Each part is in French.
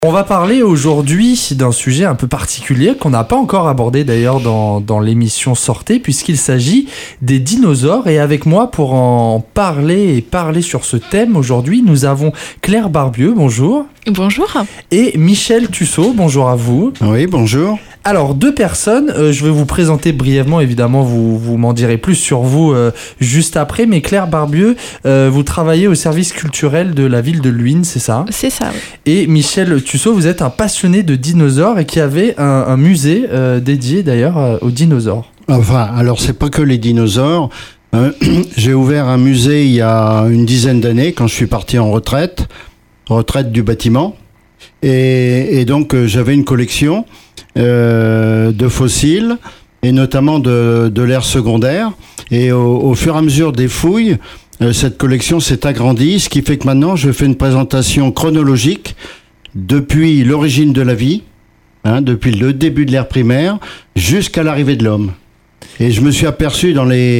On va parler aujourd'hui d'un sujet un peu particulier qu'on n'a pas encore abordé d'ailleurs dans l'émission Sortez, puisqu'il s'agit des dinosaures. Et avec moi pour en parler sur ce thème aujourd'hui, nous avons Claire Barbieux, bonjour. Bonjour. Et Michel Tussaud, bonjour à vous. Oui, bonjour. Alors, deux personnes, je vais vous présenter brièvement, évidemment, vous m'en direz plus sur vous juste après, mais Claire Barbieux, vous travaillez au service culturel de la ville de Luynes, c'est ça ? C'est ça, oui. Et Michel Tussaud, vous êtes un passionné de dinosaures et qui avait un musée dédié d'ailleurs aux dinosaures. Enfin, alors c'est pas que les dinosaures. J'ai ouvert un musée il y a une dizaine d'années quand je suis parti en retraite du bâtiment. Et donc j'avais une collection de fossiles et notamment de l'ère secondaire. Et au fur et à mesure des fouilles, cette collection s'est agrandie, ce qui fait que maintenant je fais une présentation chronologique depuis l'origine de la vie, depuis le début de l'ère primaire jusqu'à l'arrivée de l'homme. Et je me suis aperçu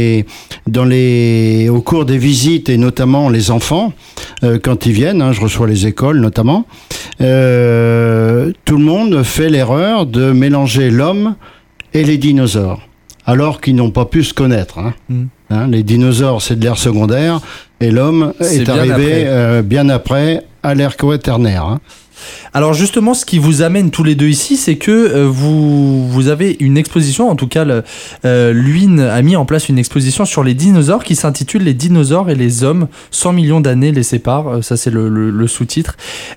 au cours des visites, et notamment les enfants, quand ils viennent, je reçois les écoles notamment, tout le monde fait l'erreur de mélanger l'homme et les dinosaures, alors qu'ils n'ont pas pu se connaître. Les dinosaures, c'est de l'ère secondaire, et l'homme est arrivé bien après, à l'ère quaternaire. Alors justement, ce qui vous amène tous les deux ici, c'est que vous avez une exposition, en tout cas Luynes a mis en place une exposition sur les dinosaures qui s'intitule « Les dinosaures et les hommes, 100 millions d'années les séparent », ça c'est le sous-titre.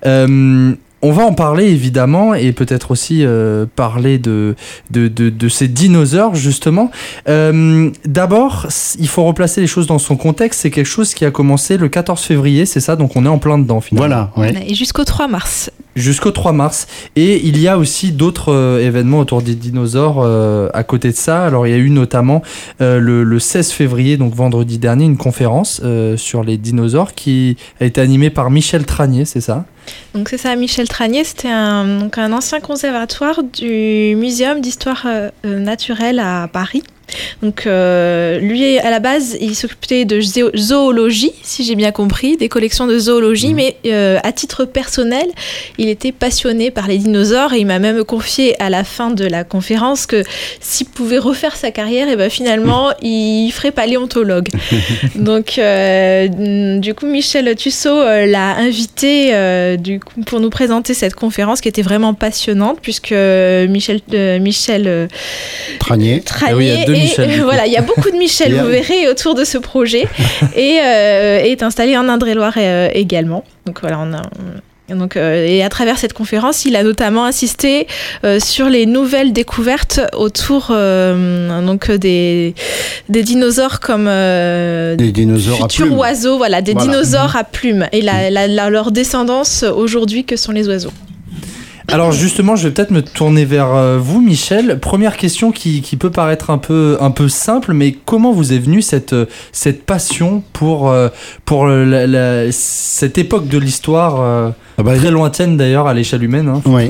On va en parler évidemment et peut-être aussi parler de ces dinosaures justement. D'abord, il faut replacer les choses dans son contexte. C'est quelque chose qui a commencé le 14 février, c'est ça ? Donc on est en plein dedans finalement. Voilà, ouais. Et jusqu'au 3 mars. Jusqu'au 3 mars. Et il y a aussi d'autres événements autour des dinosaures à côté de ça. Alors il y a eu notamment le 16 février, donc vendredi dernier, une conférence sur les dinosaures qui a été animée par Michel Tranier, c'est ça ? Donc c'est ça, Michel Tranier, c'était un ancien conservatoire du Muséum d'histoire naturelle à Paris. Donc lui, à la base, il s'occupait de zoologie, si j'ai bien compris, des collections de zoologie, mais à titre personnel, il était passionné par les dinosaures et il m'a même confié à la fin de la conférence que s'il pouvait refaire sa carrière, et ben finalement, il ferait paléontologue. Donc du coup, Michel Tussaud l'a invité pour nous présenter cette conférence qui était vraiment passionnante, puisque Michel Tranier. Oui, il y a deux Michel, voilà, il y a beaucoup de Michel, vous verrez, autour de ce projet, et est installé en Indre-et-Loire également. Donc voilà, et à travers cette conférence, il a notamment insisté sur les nouvelles découvertes autour des dinosaures comme des dinosaures futurs à plumes. Oiseaux, voilà, des dinosaures à plumes, et leur descendance aujourd'hui que sont les oiseaux. Alors justement, je vais peut-être me tourner vers vous, Michel. Première question qui peut paraître un peu simple, mais comment vous est venue cette passion pour cette époque de l'histoire très lointaine d'ailleurs à l'échelle humaine, Oui.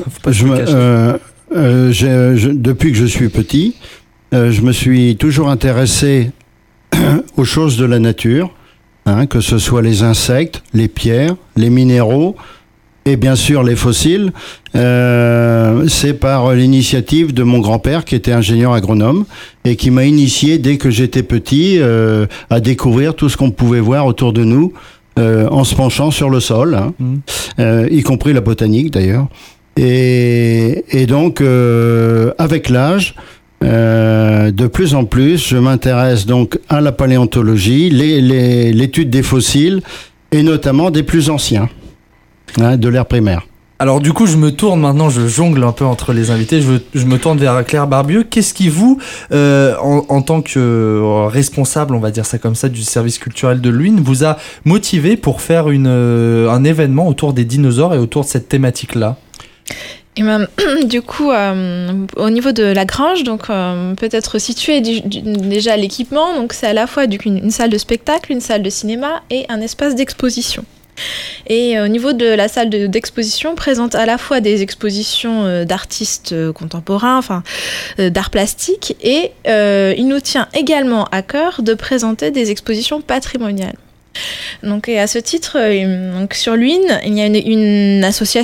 Depuis que je suis petit, je me suis toujours intéressé aux choses de la nature, que ce soit les insectes, les pierres, les minéraux. Et bien sûr, les fossiles, c'est par l'initiative de mon grand-père qui était ingénieur agronome et qui m'a initié dès que j'étais petit à découvrir tout ce qu'on pouvait voir autour de nous en se penchant sur le sol, y compris la botanique d'ailleurs. Et donc, avec l'âge, de plus en plus, je m'intéresse donc à la paléontologie, l'étude des fossiles et notamment des plus anciens. De l'ère primaire. Alors du coup, je me tourne maintenant, je jongle un peu entre les invités, je me tourne vers Claire Barbieux. Qu'est-ce qui vous, en tant que responsable, on va dire ça comme ça, du service culturel de Luynes, vous a motivé pour faire un événement autour des dinosaures et autour de cette thématique-là ? Et ben, du coup, au niveau de la grange, donc peut-être situé déjà l'équipement, donc c'est à la fois une salle de spectacle, une salle de cinéma et un espace d'exposition. Et au niveau de la salle d'exposition, présente à la fois des expositions d'artistes contemporains, d'art plastique, et il nous tient également à cœur de présenter des expositions patrimoniales. Donc, et à ce titre, sur Luynes, il y a une association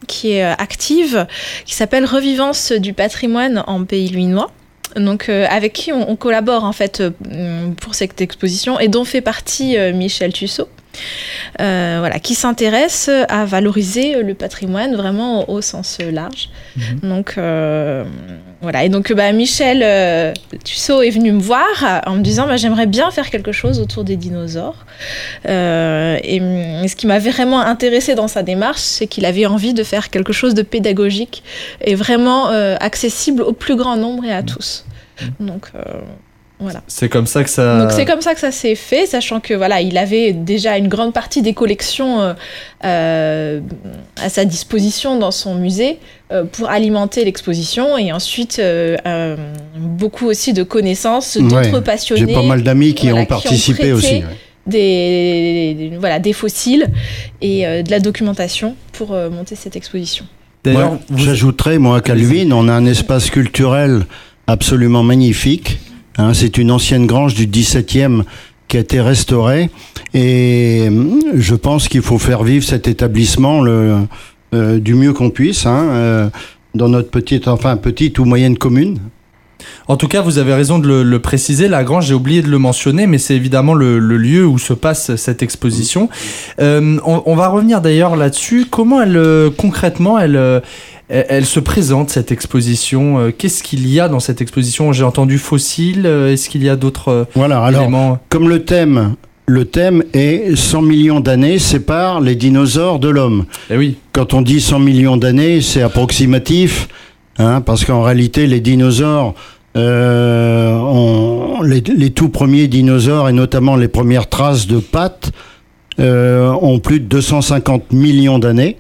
qui est active, qui s'appelle Revivance du patrimoine en Pays Luinois. Donc, avec qui on collabore en fait pour cette exposition et dont fait partie Michel Tussaud. Qui s'intéresse à valoriser le patrimoine vraiment au sens large. Donc, et donc Michel Tussaud est venu me voir en me disant j'aimerais bien faire quelque chose autour des dinosaures. Et ce qui m'avait vraiment intéressé dans sa démarche, c'est qu'il avait envie de faire quelque chose de pédagogique et vraiment accessible au plus grand nombre et à tous. Donc voilà. C'est comme ça que ça. Donc c'est comme ça que ça s'est fait, sachant que il avait déjà une grande partie des collections à sa disposition dans son musée pour alimenter l'exposition, et ensuite beaucoup aussi de connaissances d'autres passionnés. J'ai pas mal d'amis qui ont participé aussi. Des fossiles et de la documentation pour monter cette exposition. D'ailleurs, j'ajouterais qu'à Luynes, on a un espace culturel absolument magnifique. C'est une ancienne grange du XVIIe qui a été restaurée, et je pense qu'il faut faire vivre cet établissement du mieux qu'on puisse dans notre petite ou moyenne commune. En tout cas, vous avez raison de le préciser, la grange, j'ai oublié de le mentionner, mais c'est évidemment le lieu où se passe cette exposition. On va revenir d'ailleurs là-dessus. Comment concrètement elle se présente, cette exposition? Qu'est-ce qu'il y a dans cette exposition? J'ai entendu fossiles. Est-ce qu'il y a d'autres éléments? Comme le thème est 100 millions d'années séparent les dinosaures de l'homme. Eh oui. Quand on dit 100 millions d'années, c'est approximatif, parce qu'en réalité, les dinosaures, les tout premiers dinosaures, et notamment les premières traces de pattes, ont plus de 250 millions d'années.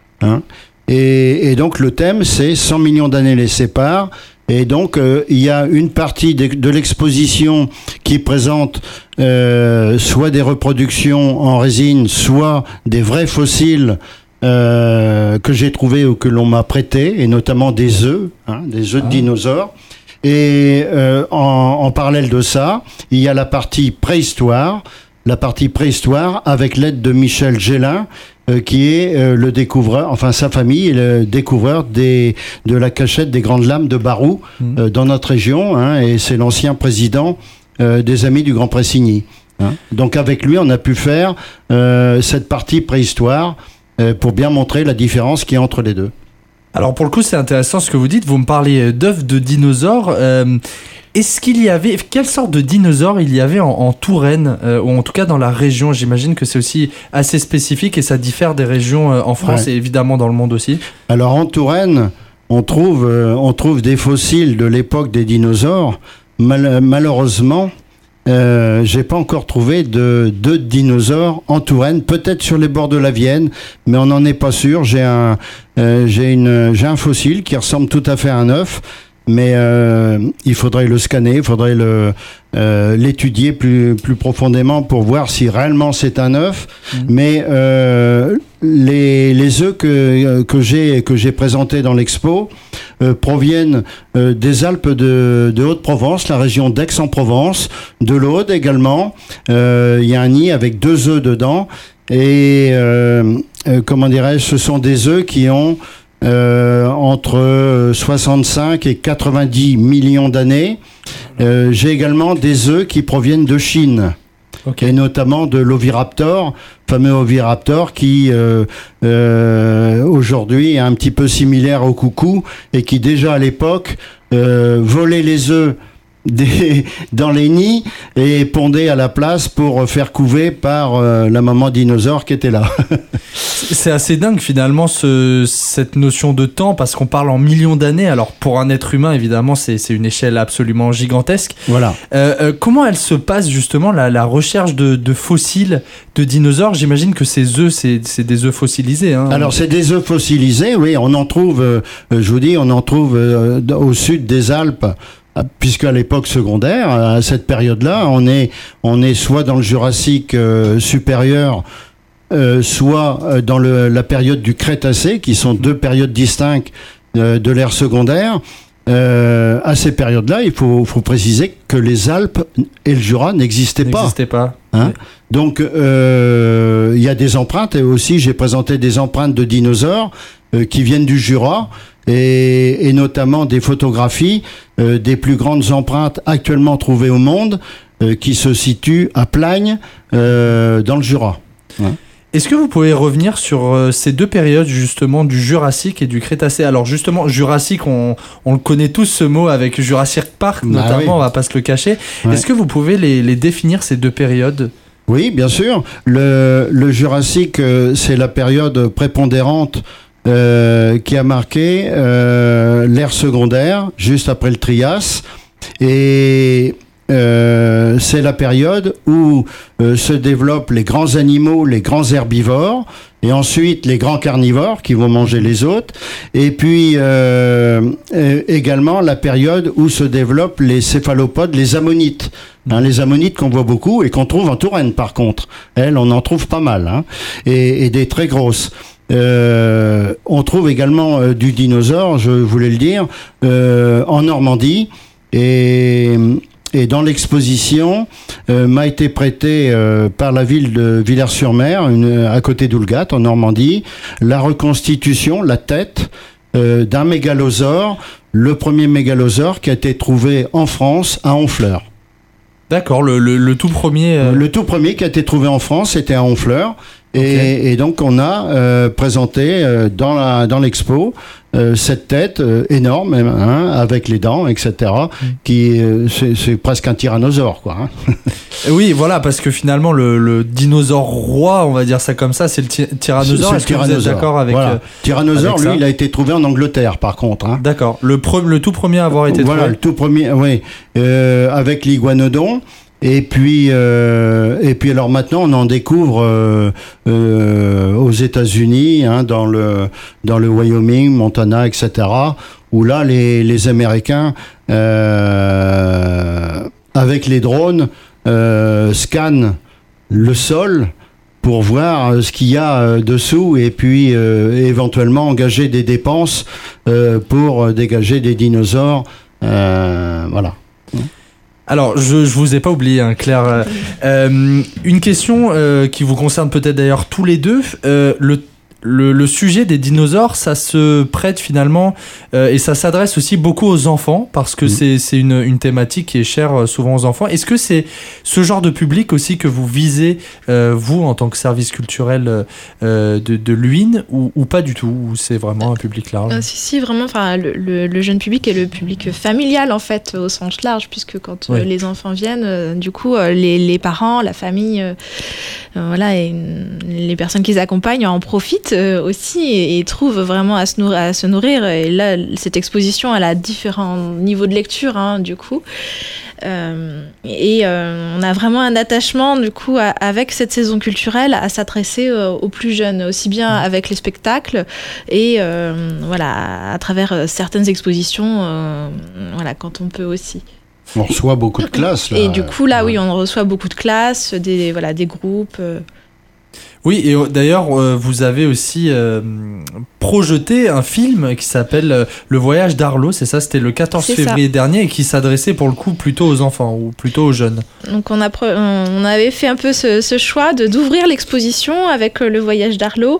Et donc le thème, c'est 100 millions d'années les séparent. Et donc il y a une partie de l'exposition qui présente soit des reproductions en résine, soit des vrais fossiles que j'ai trouvés ou que l'on m'a prêtés, et notamment des œufs de dinosaures. Et en parallèle de ça, il y a la partie préhistoire avec l'aide de Michel Gélin, qui est le découvreur, sa famille est le découvreur de la cachette des Grandes Lames de Barou dans notre région, et c'est l'ancien président des Amis du Grand Pressigny. Donc avec lui, on a pu faire cette partie préhistoire pour bien montrer la différence qu'il y a entre les deux. Alors pour le coup, c'est intéressant ce que vous dites. Vous me parlez d'œufs de dinosaures. Est-ce qu'il y avait, quelle sorte de dinosaures il y avait en Touraine, ou en tout cas dans la région? J'imagine que c'est aussi assez spécifique et ça diffère des régions en France et évidemment dans le monde aussi. Alors en Touraine, on trouve des fossiles de l'époque des dinosaures. Malheureusement, j'ai pas encore trouvé de dinosaures en Touraine. Peut-être sur les bords de la Vienne, mais on n'en est pas sûr. J'ai un fossile qui ressemble tout à fait à un œuf. Mais il faudrait le scanner, il faudrait l'étudier plus profondément pour voir si réellement c'est un œuf. Mais les œufs que j'ai présentés dans l'expo proviennent des Alpes de Haute-Provence, la région d'Aix-en-Provence, de l'Aude également. Il y a un nid avec 2 œufs dedans, et ce sont des œufs qui ont entre 65 et 90 millions d'années. J'ai également des œufs qui proviennent de Chine, et notamment de l'oviraptor, fameux oviraptor qui aujourd'hui est un petit peu similaire au coucou, et qui déjà à l'époque volait les œufs dans les nids et pondait à la place pour faire couver par la maman dinosaure qui était là. C'est assez dingue finalement cette notion de temps, parce qu'on parle en millions d'années. Alors pour un être humain, évidemment, c'est une échelle absolument gigantesque. Voilà. Comment elle se passe justement la recherche de fossiles de dinosaures? J'imagine que ces œufs, c'est des œufs fossilisés. Alors c'est des œufs fossilisés, oui. On en trouve, au sud des Alpes. Puisqu'à l'époque secondaire, à cette période-là, on est soit dans le Jurassique supérieur, soit dans la période du Crétacé, qui sont 2 périodes distinctes de l'ère secondaire. À ces périodes-là, il faut préciser que les Alpes et le Jura n'existaient pas. Donc, il y a des empreintes, et aussi j'ai présenté des empreintes de dinosaures, qui viennent du Jura et notamment des photographies des plus grandes empreintes actuellement trouvées au monde qui se situent à Plagnes dans le Jura. Ouais. Est-ce que vous pouvez revenir sur ces deux périodes justement du Jurassique et du Crétacé? Alors justement, Jurassique, on le connaît tous ce mot avec Jurassic Park notamment, oui. On va pas se le cacher. Ouais. Est-ce que vous pouvez les définir ces deux périodes? Oui, bien sûr. Le Jurassique, c'est la période prépondérante qui a marqué l'ère secondaire, juste après le Trias. Et c'est la période où se développent les grands animaux, les grands herbivores, et ensuite les grands carnivores qui vont manger les autres, et puis également la période où se développent les céphalopodes, les ammonites. Les ammonites qu'on voit beaucoup et qu'on trouve en Touraine par contre. Elles, on en trouve pas mal, et des très grosses. On trouve également du dinosaure, je voulais le dire, en Normandie, et dans l'exposition m'a été prêtée par la ville de Villers-sur-Mer, à côté d'Oulgat, en Normandie, la reconstitution, la tête d'un mégalosaure, le premier mégalosaure qui a été trouvé en France, à Honfleur. D'accord, le tout premier... Le tout premier qui a été trouvé en France, c'était à Honfleur. Okay. Et donc on a présenté dans l'expo cette tête énorme, avec les dents, etc. Qui c'est presque un tyrannosaure, quoi. Oui, voilà, parce que finalement le dinosaure roi, on va dire ça comme ça, c'est le tyrannosaure. Est-ce que vous êtes d'accord avec voilà. Tyrannosaure, avec lui, il a été trouvé en Angleterre, par contre. D'accord. Le tout premier à avoir été trouvé. Voilà, le tout premier, oui, avec l'iguanodon. Et puis alors maintenant on en découvre aux États-Unis, dans le Wyoming, Montana, etc. Où là les Américains avec les drones scannent le sol pour voir ce qu'il y a dessous et puis éventuellement engager des dépenses pour dégager des dinosaures. Voilà. Alors, je vous ai pas oublié, Claire. Une question qui vous concerne peut-être d'ailleurs tous les deux. Le sujet des dinosaures, ça se prête finalement et ça s'adresse aussi beaucoup aux enfants parce que c'est une thématique qui est chère souvent aux enfants. Est-ce que c'est ce genre de public aussi que vous visez, vous, en tant que service culturel de l'UIN ou pas du tout, ou c'est vraiment un public large? Si, vraiment, le jeune public est le public familial en fait, au sens large, puisque quand les enfants viennent, du coup, les parents, la famille, voilà, et les personnes qui les accompagnent en profitent aussi et trouvent vraiment à se nourrir. Et là, cette exposition, elle a différents niveaux de lecture, du coup. On a vraiment un attachement, du coup, avec cette saison culturelle à s'adresser aux plus jeunes, aussi bien avec les spectacles et voilà, à travers certaines expositions, voilà, quand on peut aussi. On reçoit beaucoup de classes, là. Et du coup, là, oui, on reçoit beaucoup de classes, des groupes. Oui, et d'ailleurs, vous avez aussi projeté un film qui s'appelle Le Voyage d'Arlo, c'est ça, c'était le 14 février dernier, et qui s'adressait pour le coup plutôt aux enfants, ou plutôt aux jeunes. Donc on avait fait un peu ce choix d'ouvrir l'exposition avec Le Voyage d'Arlo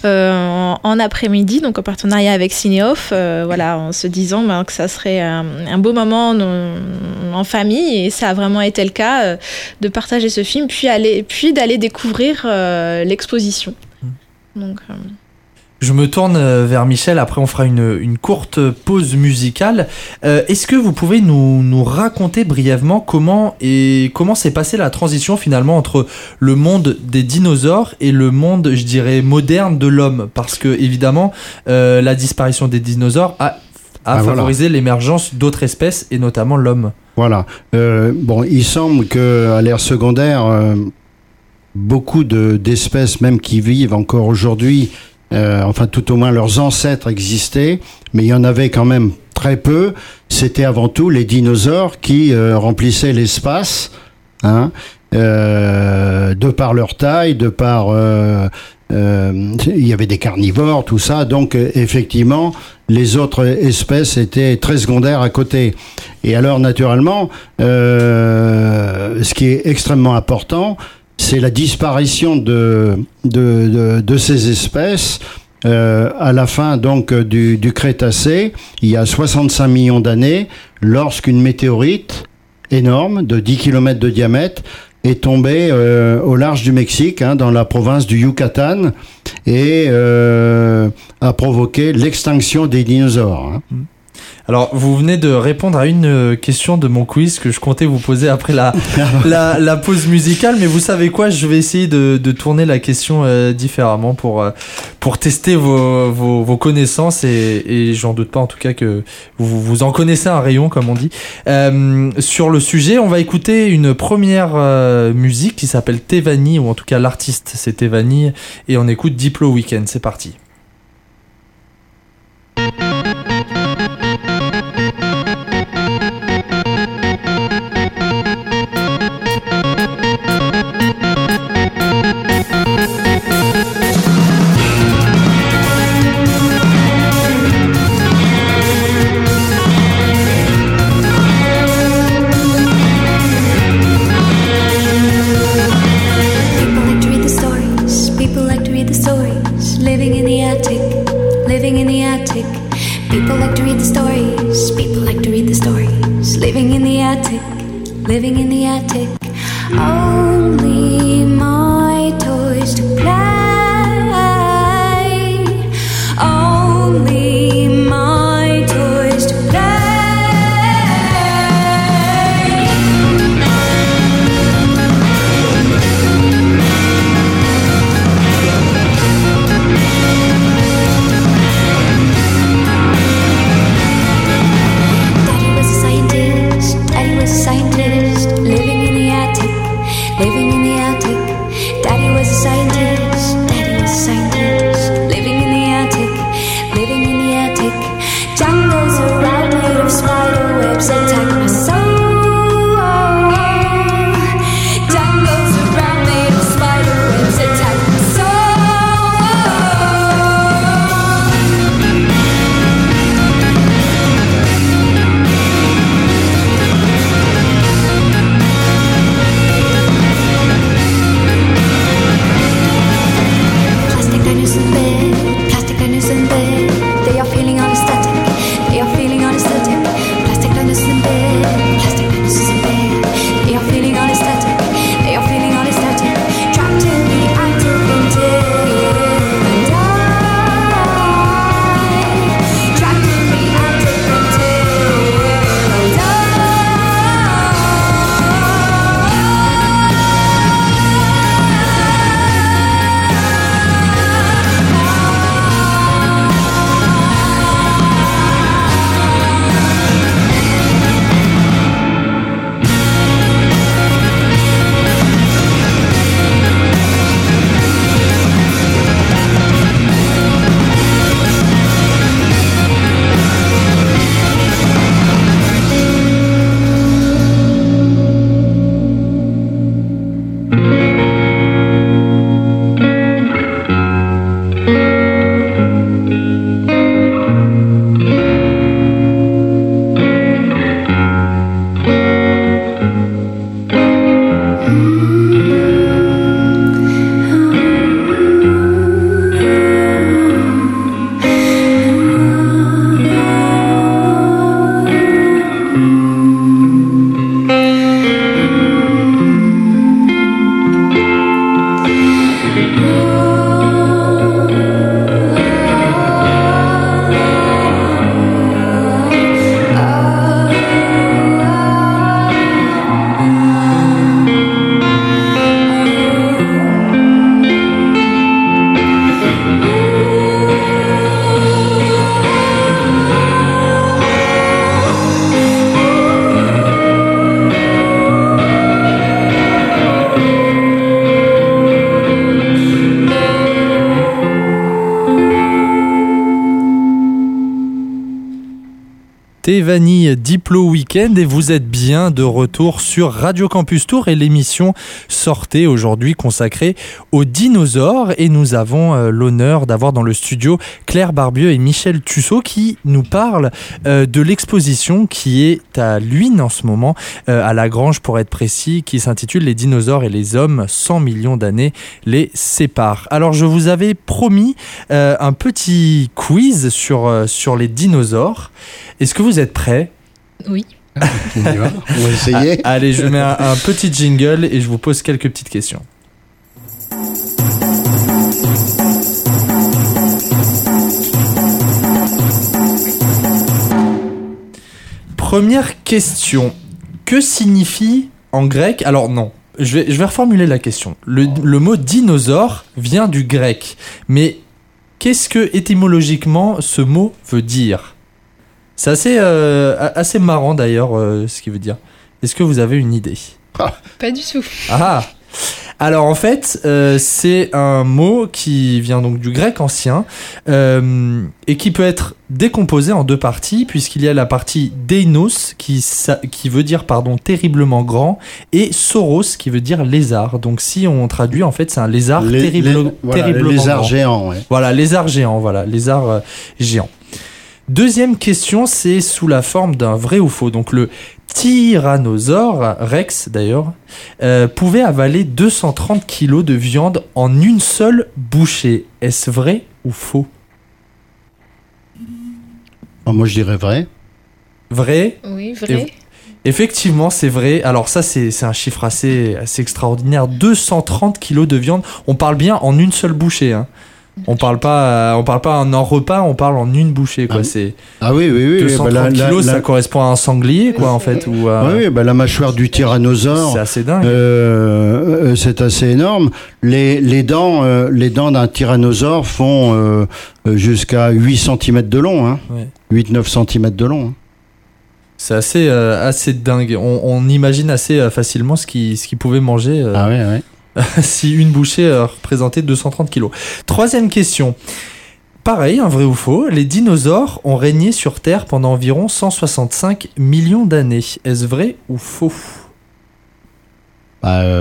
en après-midi, donc en partenariat avec Cinéoff, voilà, en se disant que ça serait un beau moment en famille, et ça a vraiment été le cas, de partager ce film, puis d'aller découvrir l'exposition. Donc, Je me tourne vers Michel, après on fera une courte pause musicale. Est-ce que vous pouvez nous raconter brièvement comment s'est passée la transition finalement entre le monde des dinosaures et le monde, je dirais, moderne de l'homme? Parce que évidemment, la disparition des dinosaures a favorisé l'émergence d'autres espèces et notamment l'homme. Voilà. Il semble qu'à l'ère secondaire, beaucoup d'espèces, même qui vivent encore aujourd'hui, enfin tout au moins leurs ancêtres existaient, mais il y en avait quand même très peu. C'était avant tout les dinosaures qui remplissaient l'espace, de par leur taille, de par... il y avait des carnivores, tout ça, donc effectivement, les autres espèces étaient très secondaires à côté. Et alors, naturellement, ce qui est extrêmement important, c'est la disparition de ces espèces à la fin donc du Crétacé, il y a 65 millions d'années, lorsqu'une météorite énorme de 10 km de diamètre est tombée au large du Mexique, dans la province du Yucatan, et a provoqué l'extinction des dinosaures. Alors, vous venez de répondre à une question de mon quiz que je comptais vous poser après la pause musicale, mais vous savez quoi, je vais essayer de tourner la question différemment pour tester vos connaissances et j'en doute pas en tout cas que vous en connaissez un rayon, comme on dit. Sur le sujet, on va écouter une première musique qui s'appelle Tevani, ou en tout cas l'artiste c'est Tevani, et on écoute Diplo Weekend, c'est parti. Living in the attic, only my toys to play, only my toys to play. Daddy was a scientist, living in the attic, living in the attic. Stéphanie Diplo Weekend et vous êtes bien de retour sur Radio Campus Tour et l'émission Sortez aujourd'hui consacrée aux dinosaures et nous avons l'honneur d'avoir dans le studio Claire Barbieux et Michel Tussaud qui nous parlent de l'exposition qui est à Luynes en ce moment, à La Grange pour être précis, qui s'intitule Les dinosaures et les hommes, 100 millions d'années les séparent. Alors je vous avais promis un petit quiz sur les dinosaures. Est-ce que vous êtes prêts ? Oui. On y va. On va essayer. Allez, je mets un petit jingle et je vous pose quelques petites questions. Première question. Que signifie en grec... Alors non, je vais reformuler la question. Le mot dinosaure vient du grec. Mais qu'est-ce que étymologiquement ce mot veut dire ? C'est assez marrant d'ailleurs ce qu'il veut dire. Est-ce que vous avez une idée ? Pas du tout. Ah. Alors en fait, c'est un mot qui vient donc du grec ancien et qui peut être décomposé en deux parties puisqu'il y a la partie deinos qui veut dire terriblement grand et sauros qui veut dire lézard. Donc si on traduit en fait c'est un lézard terriblement lézard grand. géant. Ouais. Voilà, lézard géant, lézard géant. Deuxième question, c'est sous la forme d'un vrai ou faux. Donc le tyrannosaure, Rex d'ailleurs, pouvait avaler 230 kilos de viande en une seule bouchée. Est-ce vrai ou faux ? Moi je dirais vrai. Vrai ? Oui, vrai. Effectivement, c'est vrai. Alors ça, c'est un chiffre assez extraordinaire. 230 kilos de viande. On parle bien en une seule bouchée, hein. On parle pas en repas, on parle en une bouchée, quoi. C'est oui. 230 kilos, ça correspond à un sanglier, quoi, en fait. Ou à... Oui, la mâchoire du tyrannosaure. C'est assez dingue. C'est assez énorme. Les dents d'un tyrannosaure font jusqu'à 8 cm de long, hein. Ouais. 8-9 cm de long. Hein. C'est assez dingue. On imagine assez facilement ce qu'il pouvait manger. Ouais. Si une bouchée représentait 230 kilos. Troisième question. Pareil, un vrai ou faux, les dinosaures ont régné sur Terre pendant environ 165 millions d'années. Est-ce vrai ou faux ? Ça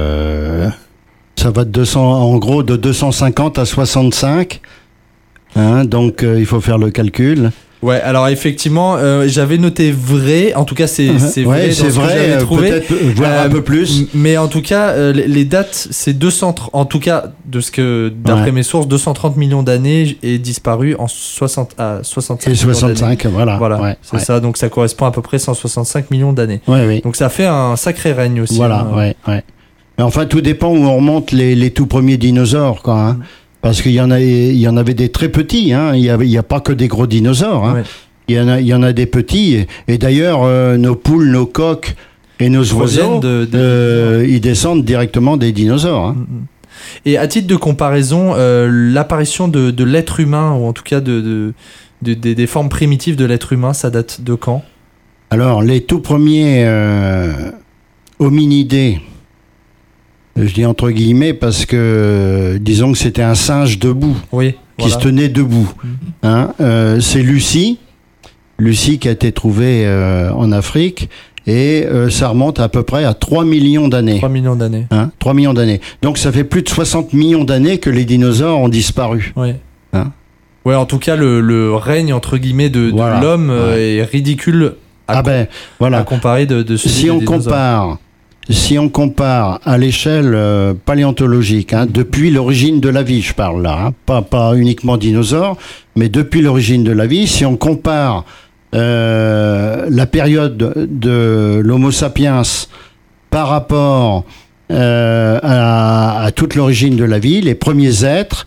va en gros de 250 à 65. Hein, donc il faut faire le calcul. Ouais, alors effectivement, j'avais noté vrai. En tout cas, c'est vrai. C'est vrai. Que j'avais trouvé. Peut-être voir un peu plus. Mais en tout cas, les dates, c'est 200. En tout cas, d'après mes sources, 230 millions d'années est disparu en 65 et 65, voilà. Ouais, c'est ça. Donc ça correspond à peu près 165 millions d'années. Oui. Donc ça fait un sacré règne aussi. Voilà. Hein. Ouais. Mais enfin, tout dépend où on remonte les tout premiers dinosaures, quoi. Hein. Parce qu'il y en avait des très petits, hein. Il y a pas que des gros dinosaures, hein. Ouais. Il y en a des petits. Et d'ailleurs, nos poules, nos coqs et nos oiseaux, ils descendent directement des dinosaures. Hein. Et à titre de comparaison, l'apparition de l'être humain, ou en tout cas des formes primitives de l'être humain, ça date de quand ? Alors, les tout premiers hominidés, je dis entre guillemets parce que disons que c'était un singe debout, qui se tenait debout. Hein, c'est Lucie qui a été trouvée en Afrique et ça remonte à peu près à 3 millions d'années. 3 millions d'années. Hein, 3 millions d'années. Donc ça fait plus de 60 millions d'années que les dinosaures ont disparu. Oui. Hein. Ouais, en tout cas le règne entre guillemets de l'homme est ridicule à comparer de celui des dinosaures. Si on compare à l'échelle paléontologique, hein, depuis l'origine de la vie, je parle là, hein, pas uniquement dinosaures, mais depuis l'origine de la vie, si on compare la période de l'Homo sapiens par rapport à toute l'origine de la vie, les premiers êtres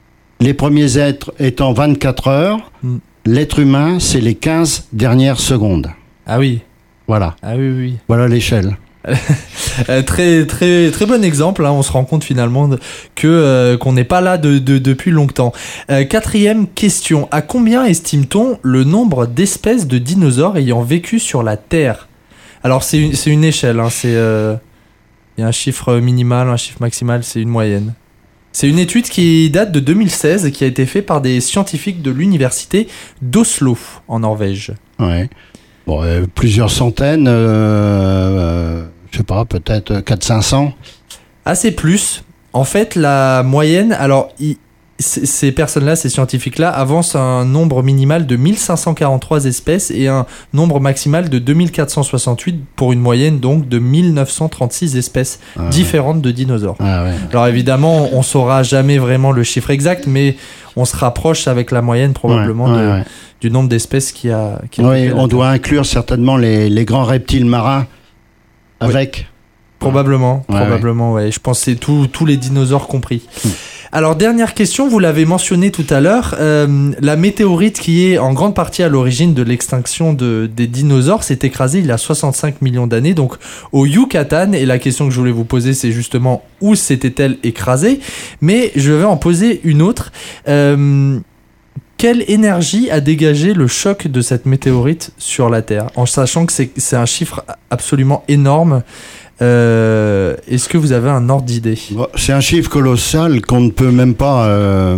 étant 24 heures, l'être humain, c'est les 15 dernières secondes. Ah oui. Voilà. Ah oui. Voilà l'échelle. Très très très bon exemple, hein. On se rend compte finalement qu'on n'est pas là depuis longtemps. Quatrième question, à combien estime-t-on le nombre d'espèces de dinosaures ayant vécu sur la Terre ? Alors c'est une échelle, hein. Il y a un chiffre minimal, un chiffre maximal, c'est une moyenne. C'est une étude qui date de 2016 et qui a été faite par des scientifiques de l'université d'Oslo en Norvège. Ouais. Bon, plusieurs centaines, je sais pas, peut-être 400-500. Ah, c'est plus. En fait, la moyenne, alors, ces personnes-là, ces scientifiques-là, avancent un nombre minimal de 1543 espèces et un nombre maximal de 2468 pour une moyenne donc de 1936 espèces différentes de dinosaures. Ah, ouais. Alors évidemment, on saura jamais vraiment le chiffre exact, mais on se rapproche avec la moyenne probablement du nombre d'espèces qui a Oui, on doit inclure certainement les grands reptiles marins avec. Probablement, ouais. Je pense que c'est tous les dinosaures compris. Alors, dernière question, vous l'avez mentionné tout à l'heure, la météorite qui est en grande partie à l'origine de l'extinction des dinosaures s'est écrasée il y a 65 millions d'années, donc au Yucatan, et la question que je voulais vous poser, c'est justement où s'était-elle écrasée, mais je vais en poser une autre. Quelle énergie a dégagé le choc de cette météorite sur la Terre, en sachant que c'est un chiffre absolument énorme? Est-ce que vous avez un ordre d'idée? C'est un chiffre colossal qu'on ne peut même pas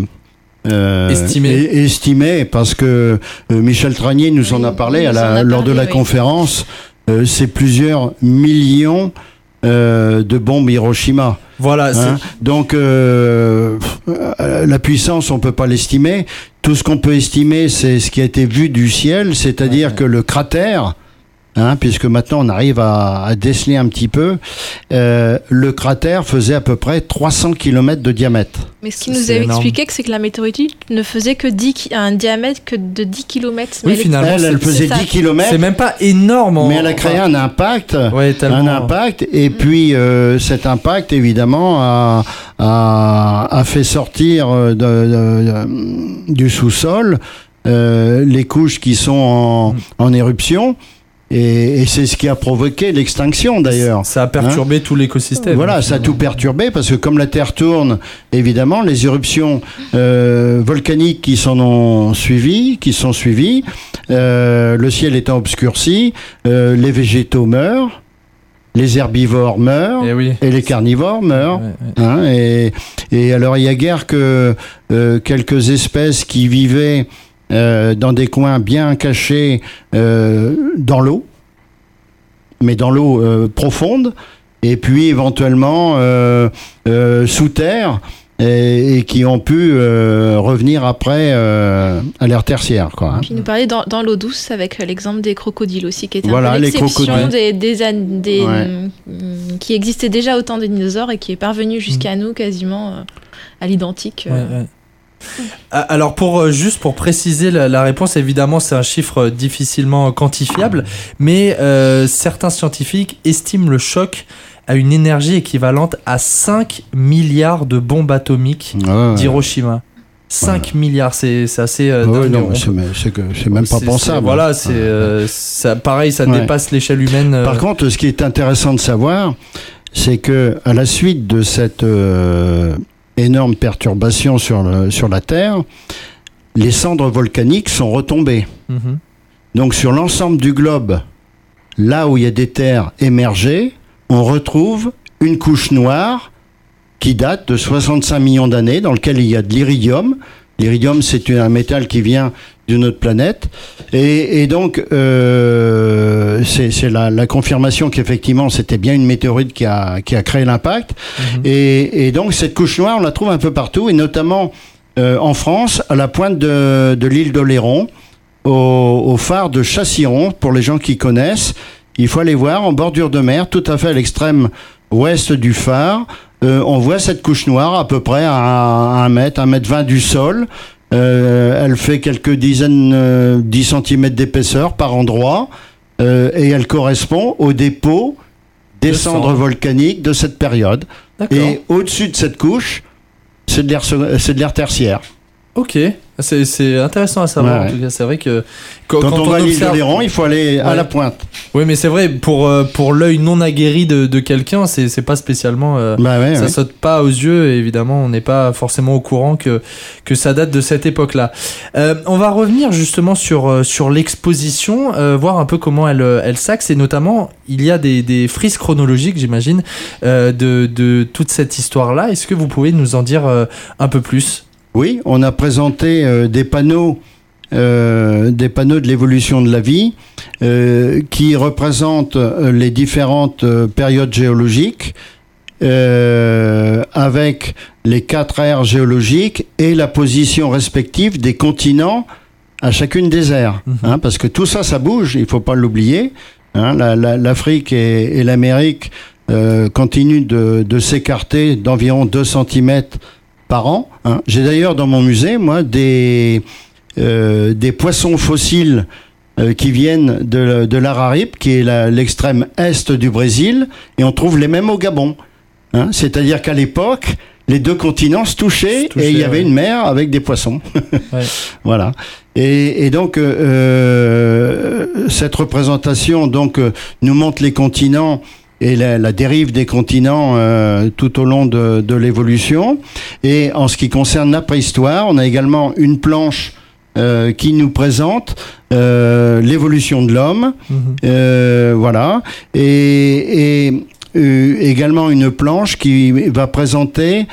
estimer parce que Michel Tranier nous en a parlé lors de la conférence. C'est plusieurs millions de bombes Hiroshima. Voilà. Donc la puissance, on peut pas l'estimer. Tout ce qu'on peut estimer, c'est ce qui a été vu du ciel, c'est-à-dire que le cratère. Puisque maintenant on arrive à déceler un petit peu, le cratère faisait à peu près 300 km de diamètre. Mais ce qu'il nous avait expliqué, c'est que la météorite ne faisait que un diamètre que de 10 km. Oui, finalement, elle faisait 10 km. C'est même pas énorme. Mais elle a créé un impact. Et puis cet impact, évidemment, a fait sortir du sous-sol les couches qui sont en éruption. Et c'est ce qui a provoqué l'extinction d'ailleurs. Ça a perturbé tout l'écosystème. Voilà, ça a tout perturbé parce que comme la Terre tourne, évidemment, les éruptions volcaniques qui sont suivies, le ciel étant obscurci, les végétaux meurent, les herbivores meurent et les carnivores meurent. Et alors il y a guère que quelques espèces qui vivaient dans des coins bien cachés dans l'eau, mais dans l'eau profonde, et puis éventuellement sous terre, et qui ont pu revenir après à l'ère tertiaire, quoi. Puis nous parlait dans l'eau douce avec l'exemple des crocodiles aussi, qui était voilà, un peu l'exception qui existait déjà au temps des dinosaures et qui est parvenu jusqu'à nous quasiment à l'identique. Alors juste pour préciser la réponse, évidemment c'est un chiffre difficilement quantifiable, mais certains scientifiques estiment le choc à une énergie équivalente à 5 milliards de bombes atomiques d'Hiroshima. 5 milliards, c'est assez dingue. Non, c'est même pas pensable. Voilà, ça, pareil, ça dépasse l'échelle humaine. Par contre, ce qui est intéressant de savoir, c'est que à la suite de cette énorme perturbation sur la Terre, les cendres volcaniques sont retombées. Donc sur l'ensemble du globe, là où il y a des terres émergées, on retrouve une couche noire qui date de 65 millions d'années, dans lequel il y a de l'iridium. L'iridium, c'est un métal qui vient d'une autre planète. Et donc, c'est la confirmation qu'effectivement, c'était bien une météorite qui a créé l'impact. Et donc, cette couche noire, on la trouve un peu partout, et notamment en France, à la pointe de l'île d'Oléron, au phare de Chassiron, pour les gens qui connaissent. Il faut aller voir, en bordure de mer, tout à fait à l'extrême ouest du phare. On voit cette couche noire à peu près à 1 mètre, 1,20 m du sol. Elle fait quelques 10 cm d'épaisseur par endroit, et elle correspond au dépôt des cendres volcaniques de cette période. Et au-dessus de cette couche, c'est de l'air tertiaire. Ok, c'est intéressant à savoir. En tout cas, c'est vrai que quand on va à l'île d'Oléron, il faut aller à la pointe. Oui, mais c'est vrai, pour l'œil non aguerri de quelqu'un, c'est pas spécialement ça saute pas aux yeux, et évidemment on n'est pas forcément au courant que ça date de cette époque-là. On va revenir justement sur l'exposition, voir un peu comment elle s'axe, et notamment il y a des frises chronologiques, j'imagine, de toute cette histoire-là. Est-ce que vous pouvez nous en dire un peu plus? Oui, on a présenté des panneaux des panneaux de l'évolution de la vie qui représentent les différentes périodes géologiques avec les 4 ères géologiques et la position respective des continents à chacune des ères. Hein, parce que tout ça, ça bouge, il ne faut pas l'oublier. Hein, l'Afrique et l'Amérique continuent de s'écarter d'environ 2 cm par an. Hein. J'ai d'ailleurs dans mon musée, moi, des poissons fossiles qui viennent de l'Araripe, qui est l'extrême est du Brésil, et on trouve les mêmes au Gabon. Hein. C'est-à-dire qu'à l'époque, les 2 continents se touchaient et il y avait une mer avec des poissons. Ouais. Voilà. Et donc cette représentation donc nous montre les continents et la dérive des continents tout au long de l'évolution. Et en ce qui concerne la préhistoire, on a également une planche qui nous présente l'évolution de l'homme. Voilà. Et également une planche qui va présenter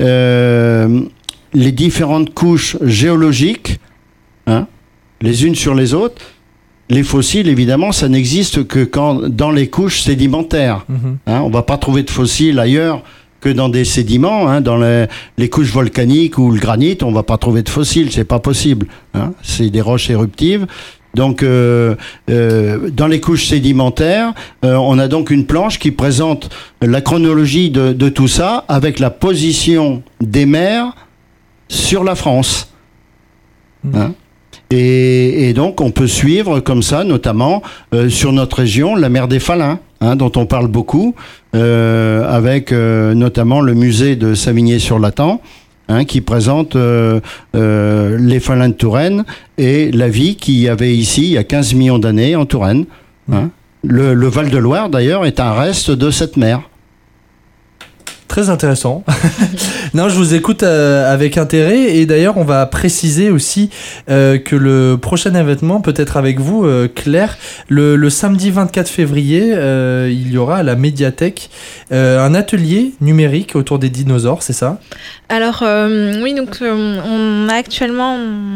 les différentes couches géologiques, hein, les unes sur les autres. Les fossiles, évidemment, ça n'existe que dans les couches sédimentaires. Hein, on ne va pas trouver de fossiles ailleurs que dans des sédiments. Hein, dans les couches volcaniques ou le granit, on ne va pas trouver de fossiles, c'est pas possible. Hein, c'est des roches éruptives. Donc, dans les couches sédimentaires, on a donc une planche qui présente la chronologie de tout ça avec la position des mers sur la France. Hein. Et donc, on peut suivre comme ça, notamment sur notre région, la mer des Faluns, hein, dont on parle beaucoup, avec notamment le musée de Savigny-sur-Latan, hein, qui présente les Faluns de Touraine et la vie qu'il y avait ici il y a 15 millions d'années en Touraine. Hein. Le Val-de-Loire, d'ailleurs, est un reste de cette mer. Très intéressant. Non, je vous écoute avec intérêt et d'ailleurs on va préciser aussi que le prochain événement peut être avec vous, Claire, le samedi 24 février, il y aura à la médiathèque un atelier numérique autour des dinosaures, c'est ça ? Alors oui, donc on a actuellement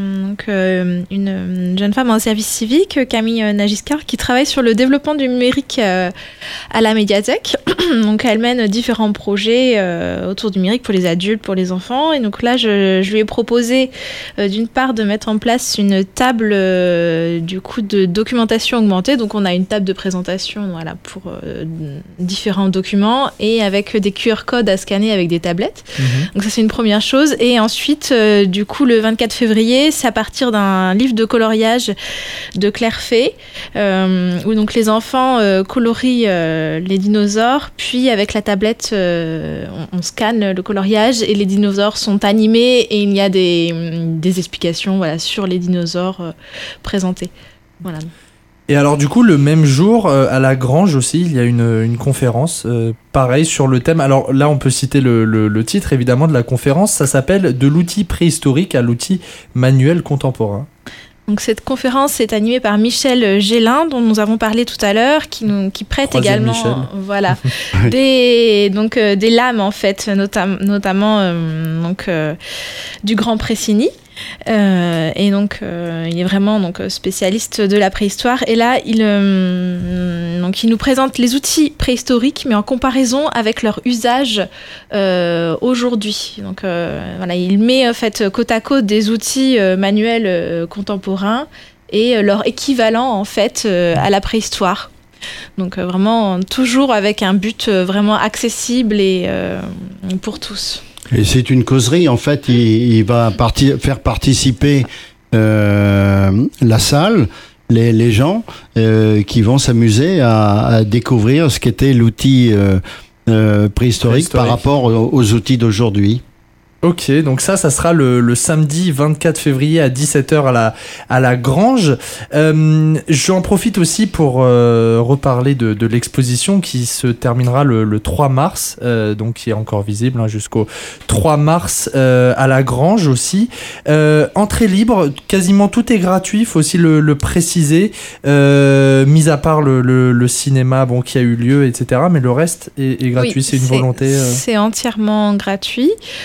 une jeune femme en service civique, Camille Nagiscar, qui travaille sur le développement du numérique à la médiathèque. Donc elle mène différents projets autour du numérique pour les adultes, pour les enfants. Et donc là, je lui ai proposé d'une part de mettre en place une table du coup de documentation augmentée. Donc on a une table de présentation, voilà, pour différents documents et avec des QR codes à scanner avec des tablettes. Donc ça, c'est une première chose. Et ensuite, du coup, le 24 février, c'est à partir d'un livre de coloriage de Claire Fay, où donc les enfants colorient les dinosaures, puis avec la tablette, on scanne le coloriage et les dinosaures sont animés et il y a des explications, voilà, sur les dinosaures présentés. Voilà. Et alors du coup, le même jour, à la Grange aussi, il y a une conférence, pareil, sur le thème. Alors là, on peut citer le titre, évidemment, de la conférence. Ça s'appelle « De l'outil préhistorique à l'outil manuel contemporain ». Donc cette conférence est animée par Michel Gélin, dont nous avons parlé tout à l'heure, qui prête Troisième également, Michel. Voilà, des lames en fait, notamment du Grand Pressigny. Et donc il est vraiment donc spécialiste de la préhistoire et là il nous présente les outils préhistoriques mais en comparaison avec leur usage aujourd'hui. Donc voilà, il met en fait côte à côte des outils manuels contemporains et leur équivalent en fait à la préhistoire. Donc vraiment toujours avec un but vraiment accessible et pour tous. Et c'est une causerie, en fait, il va faire participer la salle, les gens qui vont s'amuser à découvrir ce qu'était l'outil préhistorique par rapport aux outils d'aujourd'hui. Ok, donc ça sera le samedi 24 février à 17h à la Grange. J'en profite aussi pour reparler de l'exposition qui se terminera le 3 mars, donc qui est encore visible jusqu'au 3 mars à la Grange aussi. Entrée libre, quasiment tout est gratuit, il faut aussi le préciser, mis à part le cinéma qui a eu lieu, etc. Mais le reste est gratuit, oui, c'est une volonté. C'est entièrement gratuit.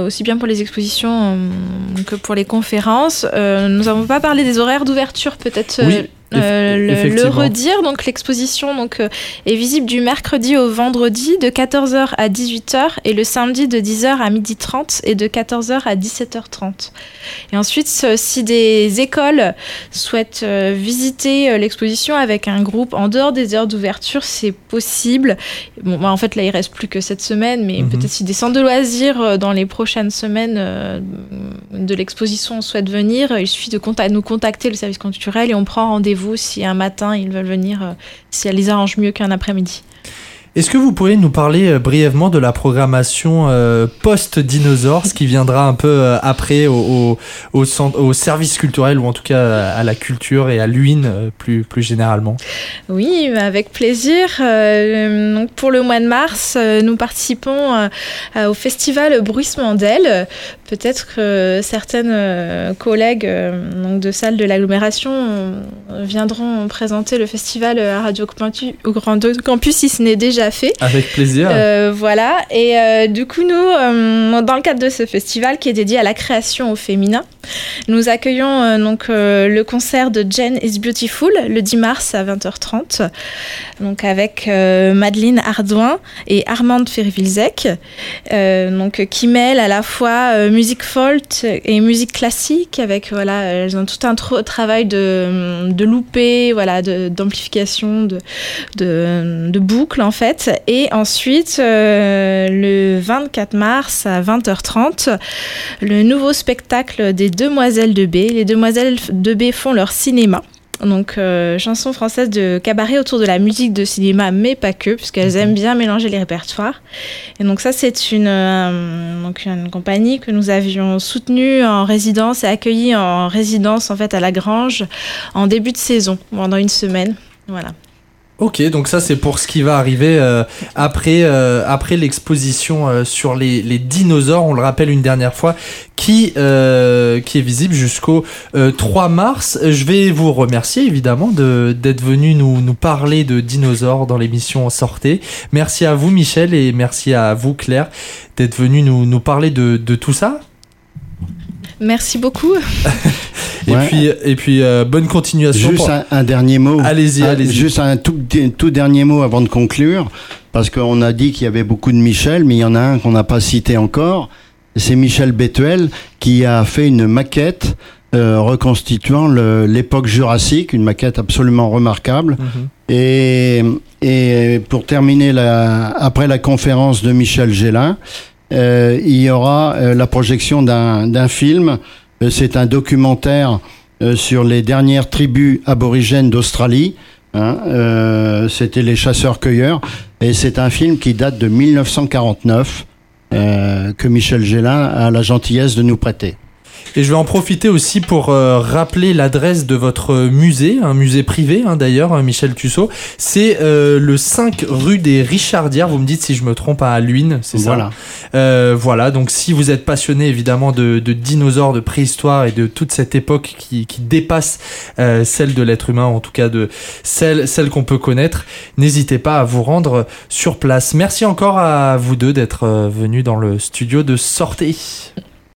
aussi bien pour les expositions que pour les conférences. Nous n'avons pas parlé des horaires d'ouverture, peut-être. Oui. Le Effectivement. redire, donc l'exposition est visible du mercredi au vendredi de 14h à 18h et le samedi de 10h à 12h30 et de 14h à 17h30. Et ensuite, si des écoles souhaitent visiter l'exposition avec un groupe en dehors des heures d'ouverture, c'est possible. Bon, en fait, là, il reste plus que cette semaine, mais peut-être si des centres de loisirs dans les prochaines semaines de l'exposition souhaitent venir, il suffit de nous contacter, le service culturel, et on prend rendez-vous si un matin ils veulent venir, si elle les arrange mieux qu'un après-midi. Est-ce que vous pourriez nous parler brièvement de la programmation post-dinosaure, ce qui viendra un peu après au service culturel, ou en tout cas à la culture et à l'UIN plus généralement? Oui, avec plaisir. Donc pour le mois de mars, nous participons au festival Bruissement d'ailes. Peut-être que certaines collègues donc de salles de l'agglomération viendront présenter le festival à Radio Campus si ce n'est déjà fait. Avec plaisir. Voilà. Et du coup, nous, dans le cadre de ce festival qui est dédié à la création au féminin, nous accueillons le concert de Jane is Beautiful le 10 mars à 20h30, donc avec Madeleine Ardouin et Armande Fervilzek, qui mêlent à la fois musique folk et musique classique avec elles ont tout un travail de loupé, d'amplification, de boucle en fait. Et ensuite, le 24 mars à 20h30, le nouveau spectacle des Demoiselles de B. Les Demoiselles de B font leur cinéma. Donc, chansons françaises de cabaret autour de la musique de cinéma, mais pas que, puisqu'elles aiment bien mélanger les répertoires. Et donc ça, c'est une compagnie que nous avions soutenue en résidence et accueillie en résidence, en fait, à la Grange, en début de saison, pendant une semaine. Voilà. Ok, donc ça c'est pour ce qui va arriver après l'exposition sur les dinosaures, on le rappelle une dernière fois, qui est visible jusqu'au 3 mars. Je vais vous remercier évidemment d'être venu nous parler de dinosaures dans l'émission Sortez. Merci à vous Michel et merci à vous Claire d'être venu nous parler de tout ça. Merci beaucoup. Et puis bonne continuation. Juste un dernier mot. Allez-y. Juste un tout dernier mot avant de conclure, parce qu'on a dit qu'il y avait beaucoup de Michel, mais il y en a un qu'on n'a pas cité encore. C'est Michel Bétuel qui a fait une maquette reconstituant l'époque jurassique, une maquette absolument remarquable. Et pour terminer, après la conférence de Michel Gélin, il y aura la projection d'un film. C'est un documentaire sur les dernières tribus aborigènes d'Australie. C'était les chasseurs-cueilleurs. Et c'est un film qui date de 1949 que Michel Gélin a la gentillesse de nous prêter. Et je vais en profiter aussi pour rappeler l'adresse de votre musée, un musée privé d'ailleurs, Michel Tussaud. C'est le 5 rue des Richardières, vous me dites si je me trompe, à Luynes, c'est Voilà. ça. Voilà, donc si vous êtes passionné évidemment de dinosaures, de préhistoire et de toute cette époque qui dépasse celle de l'être humain, en tout cas de celle qu'on peut connaître, n'hésitez pas à vous rendre sur place. Merci encore à vous deux d'être venus dans le studio de Sortez.